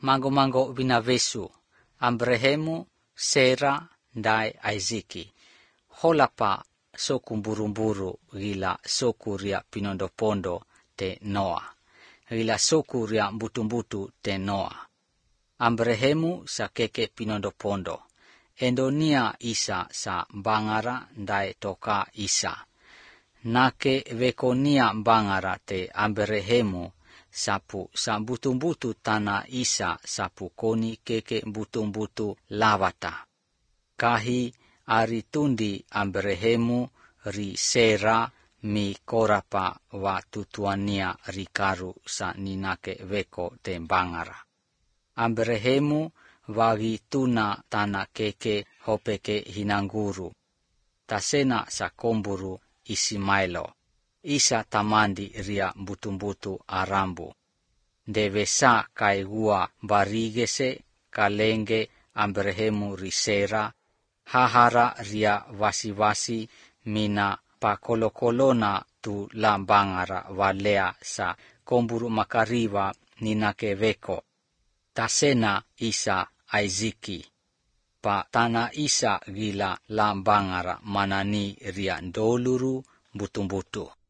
mango vinavesu, Abrahemu, Sera, ndai Aiziki. Holapa soku mburumburu gila soku ria pinondopondo te Noa. Gila soku ria mbutumbutu te Noa. Abrahemu sa keke pinondopondo. Endonia isa sa bangara ndai toka isa. Nake vekonia bangara te Abrahemu sapu sa mbutumbutu tana isa sapu koni keke mbutumbutu lavata. Kahi aritundi Abrahemu ri Sera mi korapa wa tutuania rikaru sa ninake veko te bangara. Abrahemu wagi tuna tana keke hopeke hinanguru. Tasena sa komburu Isimailo. Isa tamandi ria mbutumbutu arambu. Devesa kaigua barigese kalenge Abrahemu risera. Hahara ria wasi mina pakolokolona tu la bangara walea sa komburu makariwa ninake veko. Tasena isa Aiziki. Pa tana isa gila la bangara manani ria ndoluru mbutumbutu.